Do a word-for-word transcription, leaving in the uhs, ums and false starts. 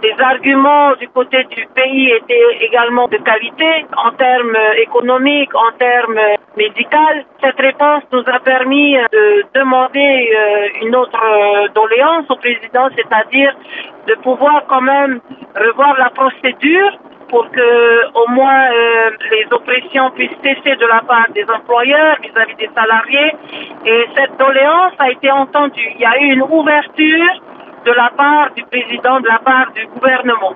les arguments du côté du pays étaient également de qualité en termes économiques, en termes médicaux. Cette réponse nous a permis de demander une autre doléance au président, c'est-à-dire de pouvoir quand même revoir la procédure pour que au moins euh, les oppressions puissent cesser de la part des employeurs vis-à-vis des salariés. Et cette doléance a été entendue. Il y a eu une ouverture de la part du président, de la part du gouvernement.